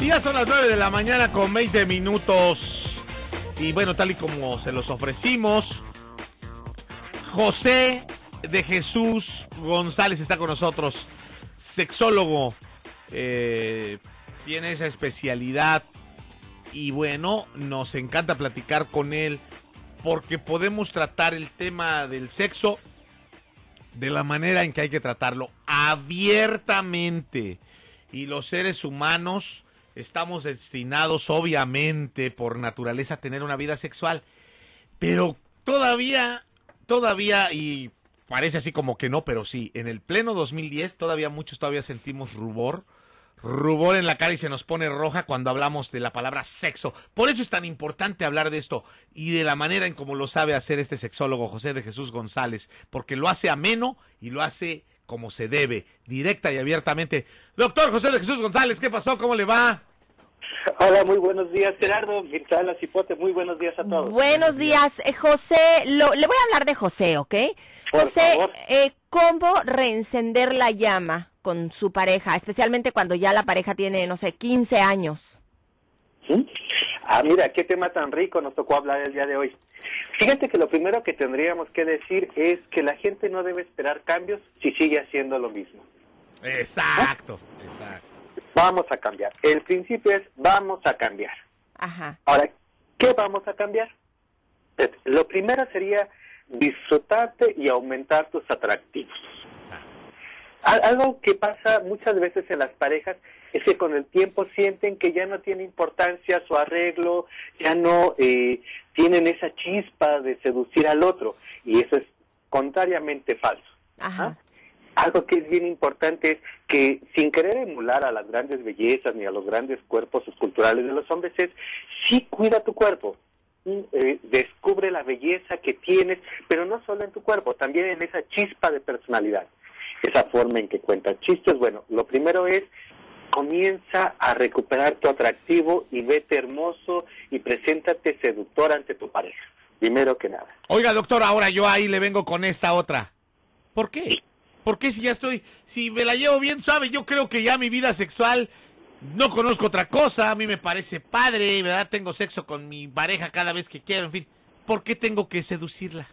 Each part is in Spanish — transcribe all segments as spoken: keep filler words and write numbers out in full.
Y ya son las nueve de la mañana con veinte minutos. Y bueno, tal y como se los ofrecimos, José de Jesús González está con nosotros, sexólogo, eh, tiene esa especialidad y bueno, nos encanta platicar con él porque podemos tratar el tema del sexo de la manera en que hay que tratarlo, abiertamente. Y los seres humanos estamos destinados, obviamente, por naturaleza, a tener una vida sexual, pero todavía, todavía, y parece así como que no, pero sí, en el pleno dos mil diez, todavía muchos todavía sentimos rubor, rubor en la cara y se nos pone roja cuando hablamos de la palabra sexo. Por eso es tan importante hablar de esto y de la manera en como lo sabe hacer este sexólogo José de Jesús González, porque lo hace ameno y lo hace como se debe, directa y abiertamente. Doctor José de Jesús González, ¿qué pasó? ¿Cómo le va? Hola, muy buenos días, Gerardo, Virtual Cipote, muy buenos días a todos. Buenos días, eh, José, lo, le voy a hablar de José, ¿ok? Por José, favor. Eh, ¿cómo reencender la llama con su pareja, especialmente cuando ya la pareja tiene, no sé, quince años? ¿Sí? Ah, mira, qué tema tan rico nos tocó hablar el día de hoy. Fíjate que lo primero que tendríamos que decir es que la gente no debe esperar cambios si sigue haciendo lo mismo. Exacto, ¿Ah? exacto. Vamos a cambiar. El principio es vamos a cambiar. Ajá. Ahora, ¿qué vamos a cambiar? Pues, lo primero sería disfrutarte y aumentar tus atractivos. Algo que pasa muchas veces en las parejas es que con el tiempo sienten que ya no tiene importancia su arreglo, ya no eh, tienen esa chispa de seducir al otro, y eso es contrariamente falso. Ajá. ¿Ah? Algo que es bien importante es que, sin querer emular a las grandes bellezas ni a los grandes cuerpos esculturales de los hombres, es sí cuida tu cuerpo. Eh, descubre la belleza que tienes, pero no solo en tu cuerpo, también en esa chispa de personalidad. Esa forma en que cuentas chistes, bueno, lo primero es, comienza a recuperar tu atractivo y vete hermoso y preséntate seductor ante tu pareja, primero que nada. Oiga, doctor, ahora yo ahí le vengo con esta otra. ¿Por qué? ¿Por qué si ya estoy, si me la llevo bien suave? Yo creo que ya mi vida sexual, no conozco otra cosa, a mí me parece padre, ¿verdad? Tengo sexo con mi pareja cada vez que quiero, en fin. ¿Por qué tengo que seducirla?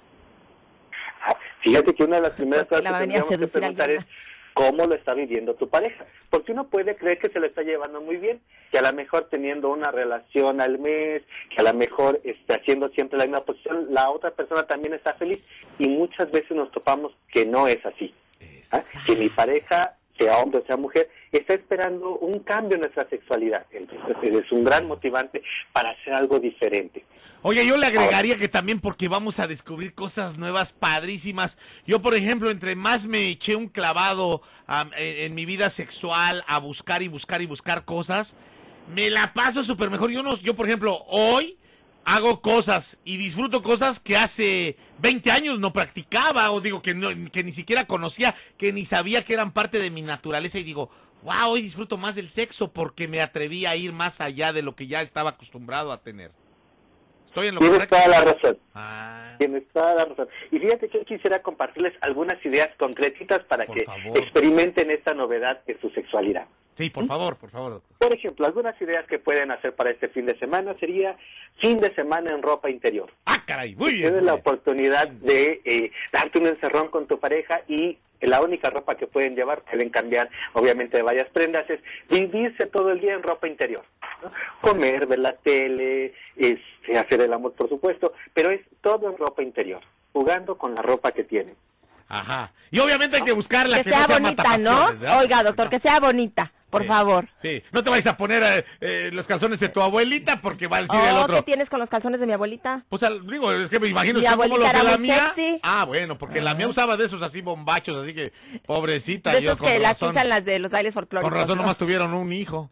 Fíjate que una de las primeras Porque cosas que tendríamos que preguntar es cómo lo está viviendo tu pareja, porque uno puede creer que se lo está llevando muy bien, que a lo mejor teniendo una relación al mes, que a lo mejor está haciendo siempre la misma posición, la otra persona también está feliz, y muchas veces nos topamos que no es así. ¿Ah? Que mi pareja, sea hombre o sea mujer, está esperando un cambio en nuestra sexualidad, entonces es un gran motivante para hacer algo diferente. Oye, yo le agregaría que también porque vamos a descubrir cosas nuevas, padrísimas. Yo, por ejemplo, entre más me eché un clavado um, en, en mi vida sexual a buscar y buscar y buscar cosas, me la paso súper mejor. Yo, no, yo, por ejemplo, hoy hago cosas y disfruto cosas que hace veinte años no practicaba, o digo que, no, que ni siquiera conocía, que ni sabía que eran parte de mi naturaleza, y digo, wow, hoy disfruto más del sexo porque me atreví a ir más allá de lo que ya estaba acostumbrado a tener. ¿Estoy en lo Tienes correcto? toda la razón. Ah. Tienes toda la razón. Y fíjate que yo quisiera compartirles algunas ideas concretitas para Por que favor. experimenten esta novedad de su sexualidad. Sí, por favor, por favor, doctor. Por ejemplo, algunas ideas que pueden hacer para este fin de semana sería fin de semana en ropa interior. Ah, caray, muy bien. Tienes muy la bien. oportunidad de eh, darte un encerrón con tu pareja, y la única ropa que pueden llevar, pueden cambiar obviamente de varias prendas, es vivirse todo el día en ropa interior, ¿no? Comer, ver la tele, este, hacer el amor, por supuesto, pero es todo en ropa interior, jugando con la ropa que tienen. Ajá. Y obviamente hay que buscarla Que que, sea no sea bonita, ¿no? matapasiones, ¿verdad? Oiga, doctor, que sea bonita, por Sí, favor. Sí, no te vayas a poner eh, eh, los calzones de tu abuelita porque va a decir el Oh, otro. ¿qué tienes con los calzones de mi abuelita? Pues al- digo, es que me imagino Mi usted como lo abuelita que era la muy mía. sexy. Ah, bueno, porque la mía usaba de esos así bombachos, así que pobrecita, De yo esos con que las razón. usan las de los bailes folclóricos. Con razón ¿no? nomás tuvieron un hijo.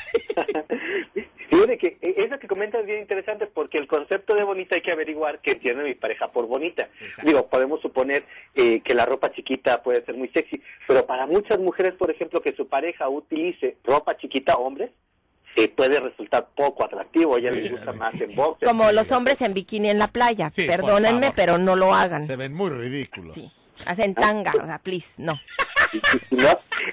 Fíjate que eso que comentas es bien interesante, porque el concepto de bonita hay que averiguar qué entiende mi pareja por bonita. Exacto. Digo, podemos suponer eh, que la ropa chiquita puede ser muy sexy, pero para muchas mujeres, por ejemplo, que su pareja utilice ropa chiquita, hombres, eh, puede resultar poco atractivo. A ella les gusta más en boxer. Como los hombres en bikini en la playa. Sí, por Perdónenme, favor. pero no lo hagan. Se ven muy ridículos. Sí, hacen tanga, o sea, please, no. ¿No?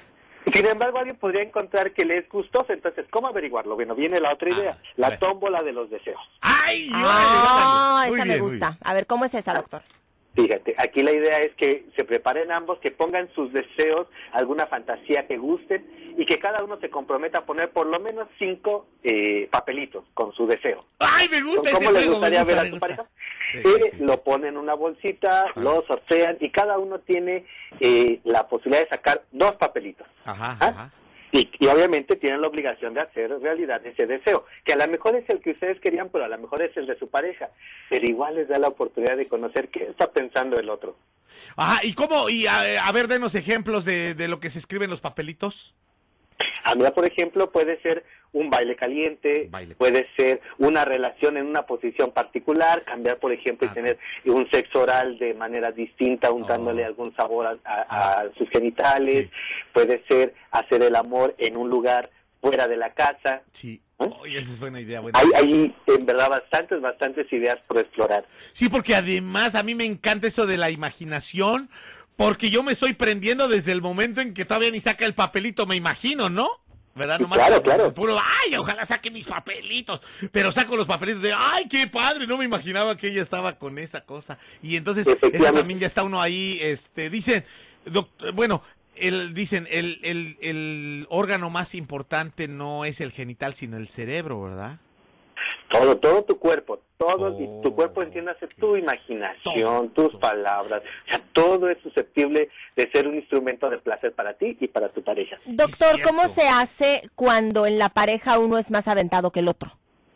Sin embargo, alguien podría encontrar que le es gustoso, entonces, ¿cómo averiguarlo? Bueno, viene la otra idea, Ah, la bueno. tómbola de los deseos. ¡Ay! Ah, órale, esa muy me bien, muy gusta. A ver, ¿cómo es esa, doctor? Fíjate, aquí la idea es que se preparen ambos, que pongan sus deseos, alguna fantasía que gusten, y que cada uno se comprometa a poner por lo menos cinco eh, papelitos con su deseo. ¡Ay, me gusta! ¿Cómo ese les juego, gustaría me gusta, ver a me tu gusta. pareja? Sí, Eh, sí, sí. Lo ponen en una bolsita, lo sortean, y cada uno tiene eh, la posibilidad de sacar dos papelitos. Ajá, ¿Ah? ajá. Y, y obviamente tienen la obligación de hacer realidad ese deseo, que a lo mejor es el que ustedes querían, pero a lo mejor es el de su pareja, pero igual les da la oportunidad de conocer qué está pensando el otro. Ajá, ¿y cómo? Y a, a ver, denos ejemplos de, de lo que se escribe en los papelitos. A mí, por ejemplo, puede ser un baile caliente, Baile. puede ser una relación en una posición particular, cambiar, por ejemplo, Ah. y tener un sexo oral de manera distinta, untándole Oh. algún sabor a, a- Ah. a sus genitales, Sí. puede ser hacer el amor en un lugar fuera de la casa. Sí. ¿Eh? Oye, esa es buena idea, buena Hay, idea. hay, en verdad, bastantes, bastantes ideas por explorar. Sí, porque además a mí me encanta eso de la imaginación, porque yo me estoy prendiendo desde el momento en que todavía ni saca el papelito, me imagino, ¿no? ¿Verdad? Sí, Nomás claro, como claro. Puro, ay, ojalá saque mis papelitos. Pero saco los papelitos de, ay, qué padre, no me imaginaba que ella estaba con esa cosa. Y entonces, eso Efectivamente. también ya está uno ahí, este, dicen, doc- bueno, el, dicen, el, el, el órgano más importante no es el genital, sino el cerebro, ¿verdad? Todo, todo tu cuerpo, todo, Oh, y tu cuerpo, entiéndase, tu imaginación, todo, tus todo. palabras, o sea, todo es susceptible de ser un instrumento de placer para ti y para tu pareja. Doctor, cierto. ¿cómo se hace cuando en la pareja uno es más aventado que el otro?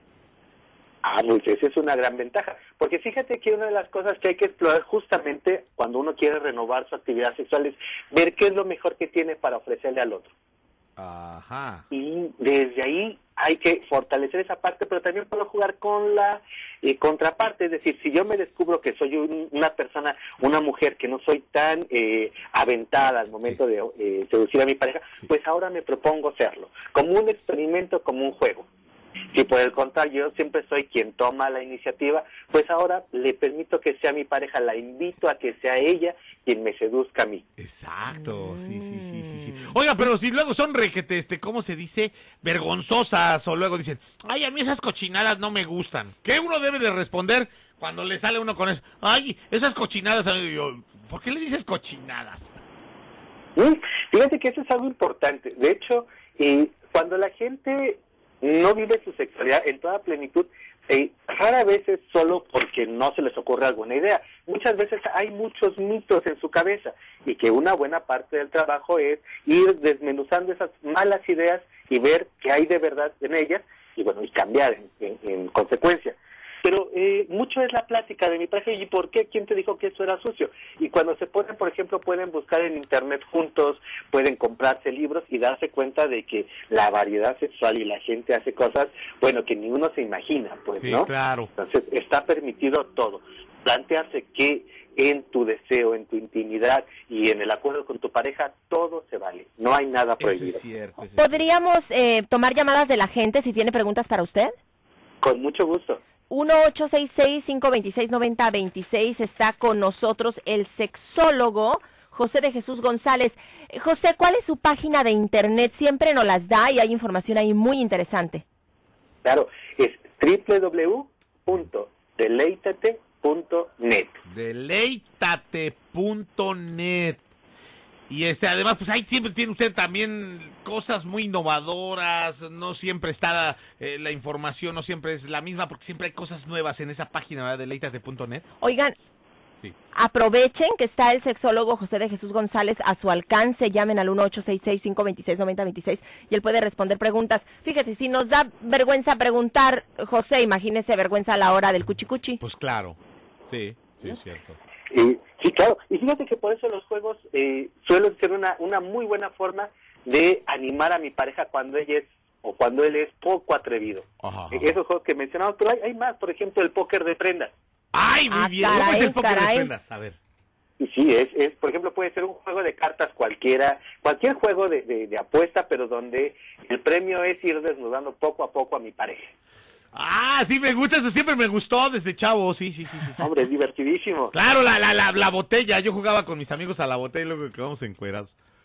Ah, pues esa es una gran ventaja, porque fíjate que una de las cosas que hay que explorar justamente cuando uno quiere renovar su actividad sexual es ver qué es lo mejor que tiene para ofrecerle al otro. Ajá. Y desde ahí hay que fortalecer esa parte, pero también puedo jugar con la eh, contraparte, es decir, si yo me descubro que soy un- una persona, una mujer que no soy tan eh, aventada al momento de eh, seducir a mi pareja, pues ahora me propongo serlo, como un experimento, como un juego. Si por el contrario yo siempre soy quien toma la iniciativa, pues ahora le permito que sea mi pareja, la invito a que sea ella quien me seduzca a mí. Exacto, sí, sí, sí, sí, sí. Mm. Oiga, pero si luego son requete, este, ¿cómo se dice? Vergonzosas, o luego dicen, ay, a mí esas cochinadas no me gustan. ¿Qué uno debe de responder cuando le sale uno con eso? Ay, esas cochinadas, a mí, yo, ¿por qué le dices cochinadas? ¿Mm? Fíjate que eso es algo importante. De hecho, eh, cuando la gente no vive su sexualidad en toda plenitud, eh, rara vez es solo porque no se les ocurre alguna idea. Muchas veces hay muchos mitos en su cabeza y que una buena parte del trabajo es ir desmenuzando esas malas ideas y ver qué hay de verdad en ellas y bueno, y cambiar en, en, en consecuencia. Pero eh, mucho es la plática de mi pareja, ¿y por qué? ¿Quién te dijo que eso era sucio? Y cuando se ponen, por ejemplo, pueden buscar en internet juntos, pueden comprarse libros y darse cuenta de que la variedad sexual y la gente hace cosas, bueno, que ni uno se imagina, pues, Sí, ¿no? claro. Entonces, está permitido todo. Plantearse que en tu deseo, en tu intimidad y en el acuerdo con tu pareja, todo se vale. No hay nada Eso prohibido. es cierto. eso es cierto. ¿Podríamos eh, tomar llamadas de la gente si tiene preguntas para usted? Con mucho gusto. uno ocho seis seis, cinco dos seis, nueve cero dos seis está con nosotros el sexólogo José de Jesús González. Eh, José, ¿cuál es su página de internet? Siempre nos las da y hay información ahí muy interesante. Claro, es doble u doble u doble u punto deleítate punto net. Deleítate punto net. Y este, además, pues ahí siempre tiene usted también cosas muy innovadoras, no siempre está eh, la información, no siempre es la misma, porque siempre hay cosas nuevas en esa página, ¿verdad? Deleítate punto net. Oigan, Sí. aprovechen que está el sexólogo José de Jesús González a su alcance, llamen al uno ocho seis seis, cinco dos seis, nueve cero dos seis y él puede responder preguntas. Fíjese, si nos da vergüenza preguntar, José, imagínese vergüenza a la hora del cuchicuchi. Pues claro, sí, sí es cierto. Eh, sí, claro. Y fíjate que por eso los juegos eh, suelen ser una, una muy buena forma de animar a mi pareja cuando ella es o cuando él es poco atrevido. Ajá, ajá. Eh, Esos juegos que mencionamos, pero hay, hay más. Por ejemplo, el póker de prendas. ¡Ay, muy Ah, bien! ¿Cómo caray, es el póker de caray. prendas? A ver. Y sí, es, es, por ejemplo, puede ser un juego de cartas cualquiera, cualquier juego de, de, de apuesta, pero donde el premio es ir desnudando poco a poco a mi pareja. Ah, sí, me gusta, eso siempre me gustó desde chavo, sí, sí, sí. sí, sí. Hombre, es divertidísimo. Claro, la, la, la, la botella, yo jugaba con mis amigos a la botella y luego quedamos encuerados.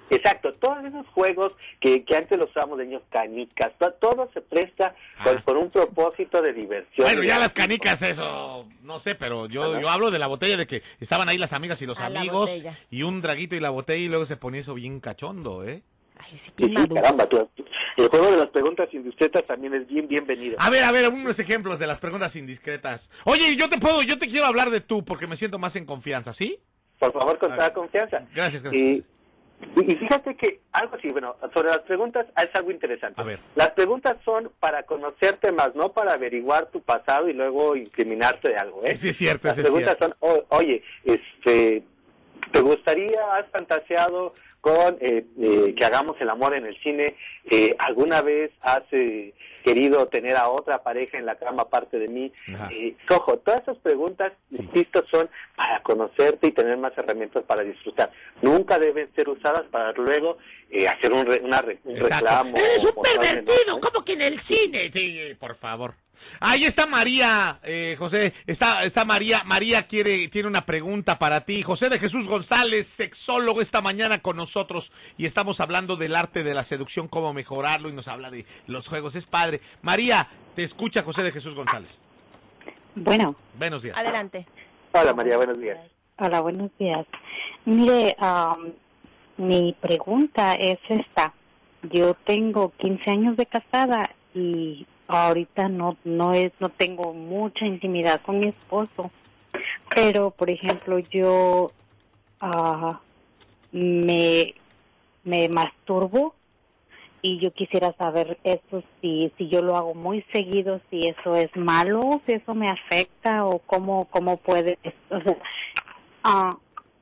Exacto, todos esos juegos que, que antes los usábamos de niños, canicas, to, todo se presta ah. por, por un propósito de diversión. Bueno, ya las canicas, eso, no sé, pero yo Ajá. yo hablo de la botella, de que estaban ahí las amigas y los a amigos, y un draguito y la botella, y luego se ponía eso bien cachondo, ¿eh? Ay, sí, sí, sí, caramba, tú, el juego de las preguntas indiscretas también es bien bienvenido. A ver, a ver, unos ejemplos de las preguntas indiscretas. Oye, yo te puedo, yo te quiero hablar de tú, porque me siento más en confianza, ¿sí? Por favor, con toda confianza. Gracias, gracias. Y, y fíjate que algo así, bueno, sobre las preguntas es algo interesante. A ver. Las preguntas son para conocerte más, no para averiguar tu pasado y luego incriminarte de algo, ¿eh? Sí, es cierto. Las sí preguntas es cierto. son, o, oye, este, ¿te gustaría, has fantaseado con eh, eh, que hagamos el amor en el cine? Eh, ¿Alguna vez has eh, querido tener a otra pareja en la cama aparte de mí? Eh, ojo, todas esas preguntas, insisto, son para conocerte y tener más herramientas para disfrutar. Nunca deben ser usadas para luego eh, hacer un, re, una re, un reclamo. ¡Eres un pervertido! ¿Cómo que en el cine? Sí, por favor. Ahí está María, eh, José, está está María, María quiere tiene una pregunta para ti. José de Jesús González, sexólogo, esta mañana con nosotros y estamos hablando del arte de la seducción, cómo mejorarlo, y nos habla de los juegos, es padre. María, te escucha José de Jesús González. Bueno. Buenos días. Adelante. Hola María, buenos días. Hola, buenos días. Mire, um, mi pregunta es esta. Yo tengo quince años de casada y ahorita no no es no tengo mucha intimidad con mi esposo, pero por ejemplo yo uh, me me masturbo y yo quisiera saber eso, si si yo lo hago muy seguido, si eso es malo, si eso me afecta o cómo cómo puede, o sea, uh,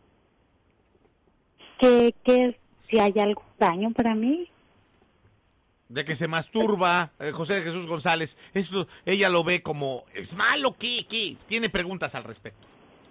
¿qué, qué es, si hay algún daño para mí? De que se masturba, eh, José de Jesús González, eso ella lo ve como, ¿es malo? ¿Qué? ¿Qué? Tiene preguntas al respecto.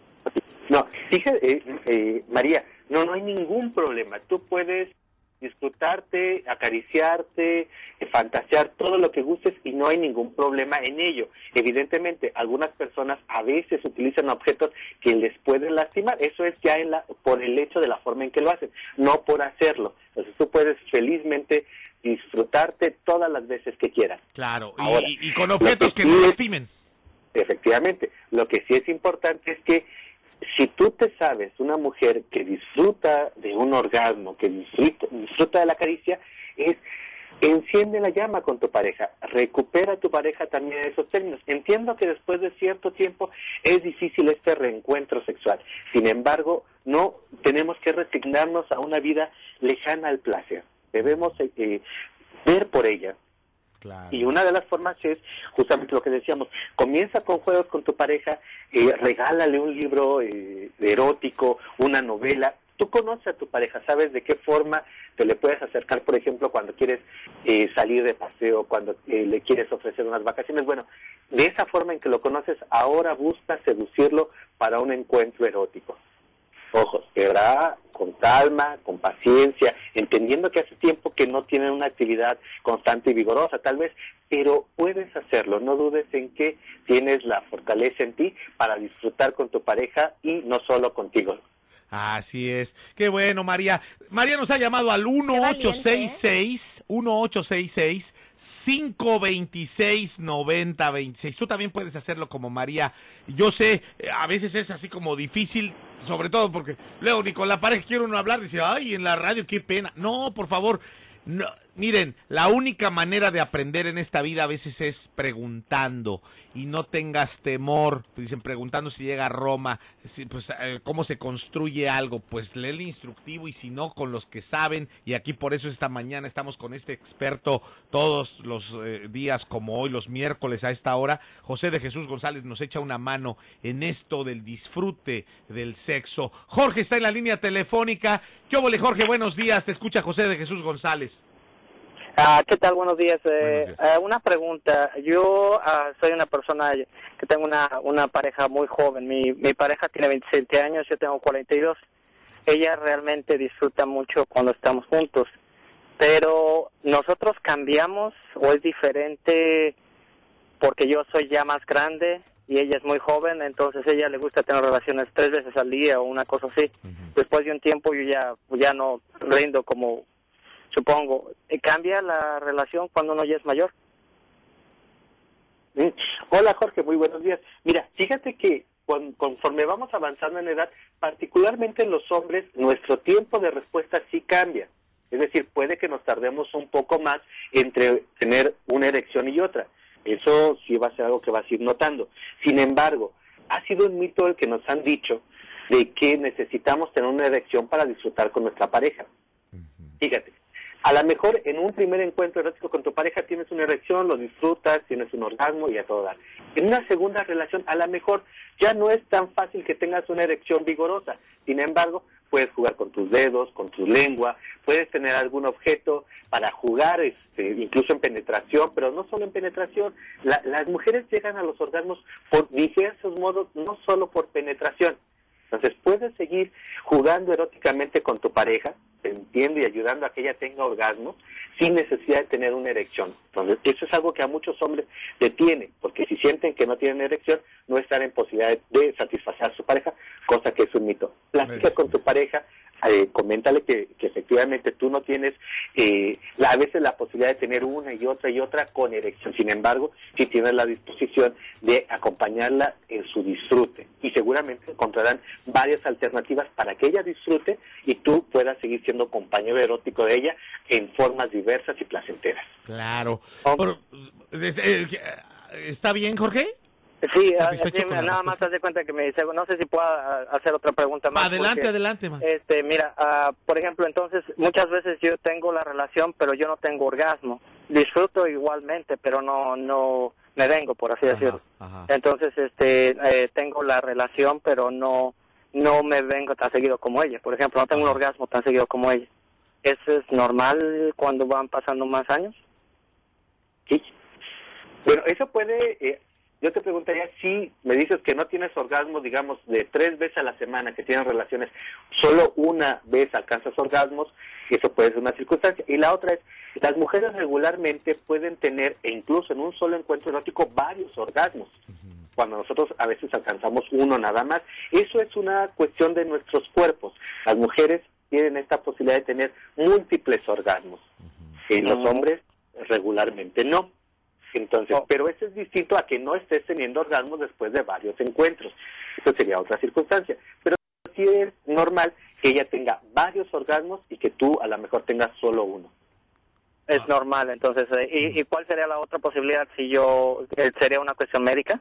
No, fíjate, eh, eh, María, no, no hay ningún problema. Tú puedes disfrutarte, acariciarte, eh, fantasear, todo lo que gustes y no hay ningún problema en ello. Evidentemente, algunas personas a veces utilizan objetos que les pueden lastimar. Eso es ya en la, por el hecho de la forma en que lo hacen, no por hacerlo. Entonces tú puedes felizmente disfrutarte todas las veces que quieras. Claro, Ahora, y, y con objetos que, que no sí lastimen. Efectivamente, lo que sí es importante es que si tú te sabes una mujer que disfruta de un orgasmo, que disfruta, disfruta de la caricia, es enciende la llama con tu pareja, recupera a tu pareja también en esos términos. Entiendo que después de cierto tiempo es difícil este reencuentro sexual, sin embargo, no tenemos que resignarnos a una vida lejana al placer. Debemos eh, ver por ella. Claro. Y una de las formas es justamente lo que decíamos, comienza con juegos con tu pareja, eh, regálale un libro eh, erótico, una novela. Tú conoces a tu pareja, sabes de qué forma te le puedes acercar, por ejemplo, cuando quieres eh, salir de paseo, cuando eh, le quieres ofrecer unas vacaciones. Bueno, de esa forma en que lo conoces, ahora busca seducirlo para un encuentro erótico. Ojos, quebrada, con calma, con paciencia, entendiendo que hace tiempo que no tienen una actividad constante y vigorosa, tal vez, pero puedes hacerlo. No dudes en que tienes la fortaleza en ti para disfrutar con tu pareja y no solo contigo. Así es. Qué bueno, María. María nos ha llamado al uno ocho seis seis, uno ocho seis seis, cinco dos seis, nueve cero dos seis. Tú también puedes hacerlo como María. Yo sé, a veces es así como difícil, sobre todo porque luego ni con la pareja quiere uno hablar y dice, ay, en la radio qué pena. No, por favor, no. Miren, la única manera de aprender en esta vida a veces es preguntando, y no tengas temor. Dicen, preguntando si llega a Roma, si, pues eh, cómo se construye algo, pues lee el instructivo, y si no, con los que saben. Y aquí por eso esta mañana estamos con este experto todos los eh, días, como hoy, los miércoles a esta hora. José de Jesús González nos echa una mano en esto del disfrute del sexo. Jorge está en la línea telefónica. ¿Qué óvole, Jorge? Buenos días, te escucha José de Jesús González. Ah, ¿qué tal? Buenos días. Eh, Buenos días. Eh, una pregunta. Yo ah, soy una persona que tengo una una pareja muy joven. Mi mi pareja tiene veintisiete años, yo tengo cuarenta y dos. Ella realmente disfruta mucho cuando estamos juntos. Pero nosotros cambiamos, o es diferente porque yo soy ya más grande y ella es muy joven, entonces ella le gusta tener relaciones tres veces al día o una cosa así. Uh-huh. Después de un tiempo yo ya, ya no rindo como supongo. ¿Cambia la relación cuando uno ya es mayor? Mm. Hola Jorge, muy buenos días. Mira, fíjate que con, conforme vamos avanzando en edad, particularmente en los hombres, nuestro tiempo de respuesta sí cambia. Es decir, puede que nos tardemos un poco más entre tener una erección y otra. Eso sí va a ser algo que vas a ir notando. Sin embargo, ha sido un mito el que nos han dicho de que necesitamos tener una erección para disfrutar con nuestra pareja. Uh-huh. Fíjate, a lo mejor en un primer encuentro erótico con tu pareja tienes una erección, lo disfrutas, tienes un orgasmo y a todo dar. En una segunda relación, a lo mejor ya no es tan fácil que tengas una erección vigorosa. Sin embargo, puedes jugar con tus dedos, con tu lengua, puedes tener algún objeto para jugar, este, incluso en penetración, pero no solo en penetración. La, las mujeres llegan a los orgasmos por diversos modos, no solo por penetración. Entonces, puedes seguir jugando eróticamente con tu pareja, te entiende y ayudando a que ella tenga orgasmo, sin necesidad de tener una erección. Entonces, eso es algo que a muchos hombres detiene, porque si sienten que no tienen erección, no están en posibilidad de satisfacer a su pareja, cosa que es un mito. Platica con tu pareja, eh, coméntale que, que efectivamente tú no tienes eh, la, a veces la posibilidad de tener una y otra y otra con erección. Sin embargo, sí tienes la disposición de acompañarla en su disfrute y seguramente encontrarán varias alternativas para que ella disfrute y tú puedas seguir siendo compañero erótico de ella en formas diversas y placenteras. Claro. Por, ¿Está bien, Jorge? Sí, así, nada más haz de cuenta que me dice, no sé si pueda hacer otra pregunta más. Adelante, porque, adelante, man. Este, mira, uh, por ejemplo, entonces, muchas veces yo tengo la relación, pero yo no tengo orgasmo. Disfruto igualmente, pero no no me vengo, por así ajá, decirlo. Ajá. Entonces, este, eh, tengo la relación, pero no no me vengo tan seguido como ella. Por ejemplo, no tengo ajá. un orgasmo tan seguido como ella. ¿Eso es normal cuando van pasando más años? Sí. Bueno, eso puede... Eh, Yo te preguntaría si me dices que no tienes orgasmos, digamos, de tres veces a la semana, que tienes relaciones, solo una vez alcanzas orgasmos, eso puede ser una circunstancia. Y la otra es, las mujeres regularmente pueden tener, e incluso en un solo encuentro erótico, varios orgasmos. Uh-huh. Cuando nosotros a veces alcanzamos uno nada más. Eso es una cuestión de nuestros cuerpos. Las mujeres tienen esta posibilidad de tener múltiples orgasmos. Uh-huh. Y los uh-huh. hombres regularmente no. Entonces, oh. pero eso es distinto a que no estés teniendo orgasmos después de varios encuentros. Eso sería otra circunstancia. Pero sí es normal que ella tenga varios orgasmos y que tú a lo mejor tengas solo uno. Es ah. normal, entonces. ¿y, ¿Y cuál sería la otra posibilidad si yo... ¿Sería una cuestión médica?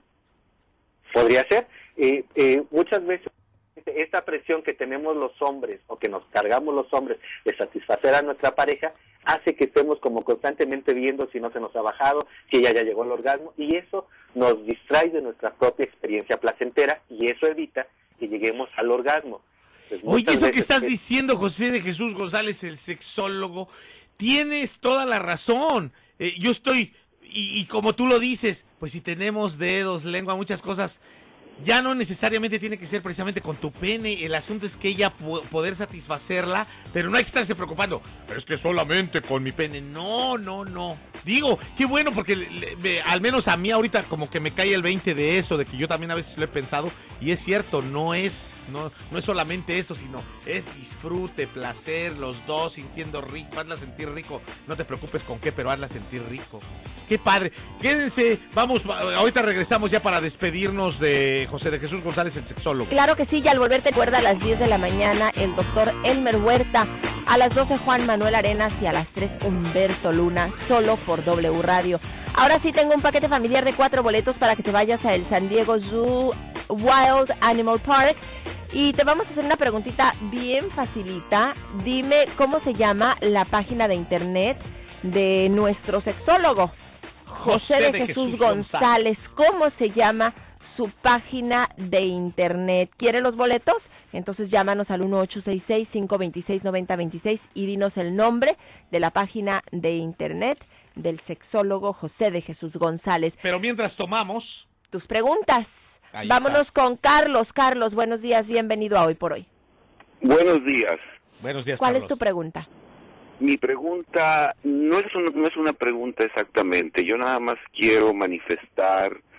Podría ser. Eh, eh, muchas veces esta presión que tenemos los hombres o que nos cargamos los hombres de satisfacer a nuestra pareja hace que estemos como constantemente viendo si no se nos ha bajado, si ella ya llegó al orgasmo, y eso nos distrae de nuestra propia experiencia placentera y eso evita que lleguemos al orgasmo. Pues oye, eso que estás que... diciendo, José de Jesús González, el sexólogo, tienes toda la razón. Eh, yo estoy, y, y como tú lo dices, pues si tenemos dedos, lengua, muchas cosas, ya no necesariamente tiene que ser precisamente con tu pene, el asunto es que ella po- poder satisfacerla, pero no hay que estarse preocupando, pero es que solamente con mi pene, no, no, no, digo, qué bueno, porque le, le, al menos a mí ahorita como que me cae el veinte de eso, de que yo también a veces lo he pensado, y es cierto, no es, no, no es solamente eso, sino es disfrute, placer, los dos sintiendo rico, hazla sentir rico, no te preocupes con qué, pero hazla sentir rico. Qué padre, quédense, vamos, ahorita regresamos ya para despedirnos de José de Jesús González, el sexólogo. Claro que sí, y al volver te acuerdas a las diez de la mañana el doctor Elmer Huerta, a las doce Juan Manuel Arenas y a las tres Humberto Luna, solo por W Radio. Ahora sí tengo un paquete familiar de cuatro boletos para que te vayas a el San Diego Zoo Wild Animal Park. Y te vamos a hacer una preguntita bien facilita. Dime cómo se llama la página de internet de nuestro sexólogo, José, José de, de Jesús, Jesús González. González. ¿Cómo se llama su página de internet? ¿Quiere los boletos? Entonces llámanos al uno ocho seis seis, cinco dos seis, nueve cero dos seis y dinos el nombre de la página de internet del sexólogo José de Jesús González. Pero mientras tomamos tus preguntas. Ahí Vámonos está. Con Carlos. Carlos, buenos días, bienvenido a Hoy por Hoy. Buenos días. Buenos días, ¿Cuál Carlos. es tu pregunta? Mi pregunta no es, una, no es una pregunta exactamente. Yo nada más quiero manifestar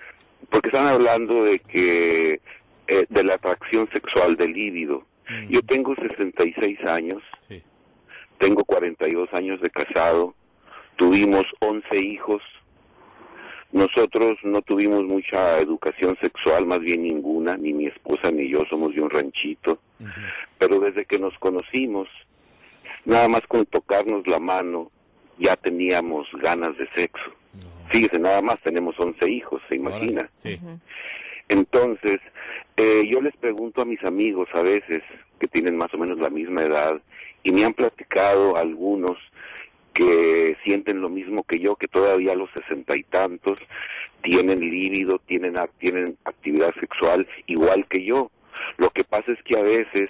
porque están hablando de que eh, de la atracción sexual, del líbido. Mm. Yo tengo sesenta y seis años, sí. Tengo cuarenta y dos años de casado, tuvimos once hijos. Nosotros no tuvimos mucha educación sexual, más bien ninguna, ni mi esposa ni yo somos de un ranchito, uh-huh. Pero desde que nos conocimos, nada más con tocarnos la mano, ya teníamos ganas de sexo. Uh-huh. Fíjese, nada más tenemos once hijos, ¿se imagina? Sí. Uh-huh. Entonces, eh, yo les pregunto a mis amigos a veces, que tienen más o menos la misma edad, y me han platicado algunos que sienten lo mismo que yo, que todavía a los sesenta y tantos tienen líbido, tienen, tienen actividad sexual igual que yo. Lo que pasa es que a veces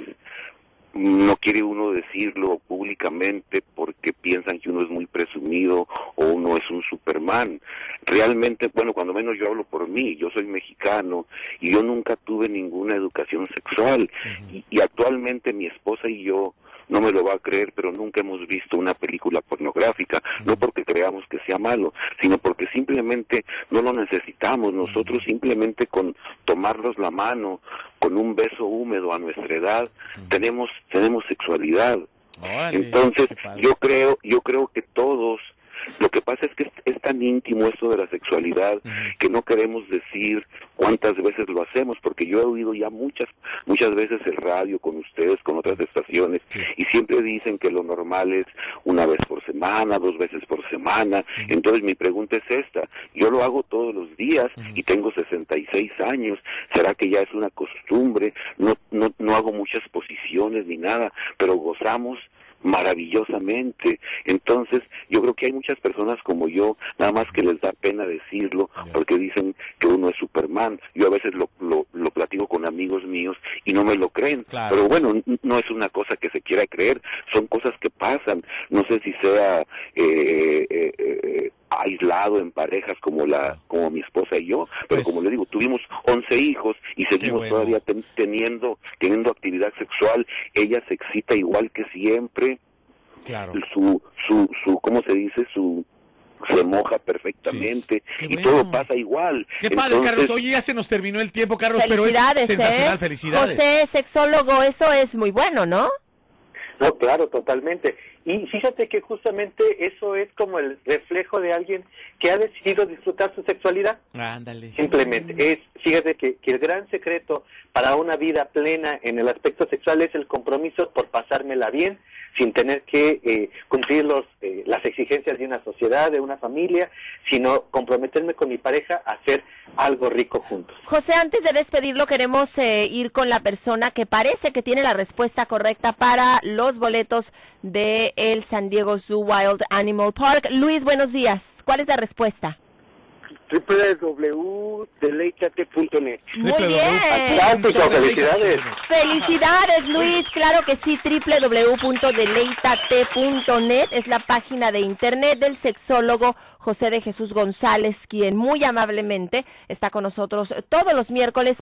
no quiere uno decirlo públicamente porque piensan que uno es muy presumido o uno es un Superman. Realmente, bueno, cuando menos yo hablo por mí, yo soy mexicano y yo nunca tuve ninguna educación sexual. Uh-huh. y, y actualmente mi esposa y yo, no me lo va a creer, pero nunca hemos visto una película pornográfica, no porque creamos que sea malo, sino porque simplemente no lo necesitamos. Nosotros simplemente con tomarnos la mano, con un beso húmedo a nuestra edad, tenemos tenemos sexualidad. Vale, entonces, yo creo yo creo que todos, lo que pasa es que es, es tan íntimo esto de la sexualidad uh-huh. que no queremos decir cuántas veces lo hacemos, porque yo he oído ya muchas muchas veces el radio con ustedes, con otras estaciones, sí. Y siempre dicen que lo normal es una vez por semana, dos veces por semana. Uh-huh. Entonces mi pregunta es esta: yo lo hago todos los días uh-huh. y tengo sesenta y seis años, ¿será que ya es una costumbre? No, no, no hago muchas posiciones ni nada, pero gozamos maravillosamente. Entonces yo creo que hay muchas personas como yo, nada más que les da pena decirlo, porque dicen que uno es Superman. Yo a veces lo, lo, lo platico con amigos míos y no me lo creen, claro. Pero bueno, no es una cosa que se quiera creer, son cosas que pasan. No sé si sea eh, eh, eh, aislado en parejas como la como mi esposa y yo, pero pues, como le digo, tuvimos once hijos y seguimos bueno. todavía ten, teniendo teniendo actividad sexual. Ella se excita igual que siempre. Claro. Su su su ¿cómo se dice? Su se moja perfectamente, sí. Y bueno. Todo pasa igual. Qué padre, entonces... Carlos. Oye, ya se nos terminó el tiempo, Carlos, pero es sensacional. ¿eh? Felicidades. José, sexólogo, eso es muy bueno, ¿no? No, claro, totalmente. Y fíjate que justamente eso es como el reflejo de alguien que ha decidido disfrutar su sexualidad. Ándale. Simplemente es, fíjate que, que el gran secreto para una vida plena en el aspecto sexual es el compromiso por pasármela bien, sin tener que eh, cumplir los, eh, las exigencias de una sociedad, de una familia, sino comprometerme con mi pareja a hacer algo rico juntos. José, antes de despedirlo, queremos eh, ir con la persona que parece que tiene la respuesta correcta para los boletos de el San Diego Zoo Wild Animal Park. Luis, buenos días. ¿Cuál es la respuesta? doble u doble u doble u punto deleitate punto net. Muy bien. Felicidades. Felicidades, Luis. Claro que sí, doble u doble u doble u punto deleitate punto net es la página de internet del sexólogo José de Jesús González, quien muy amablemente está con nosotros todos los miércoles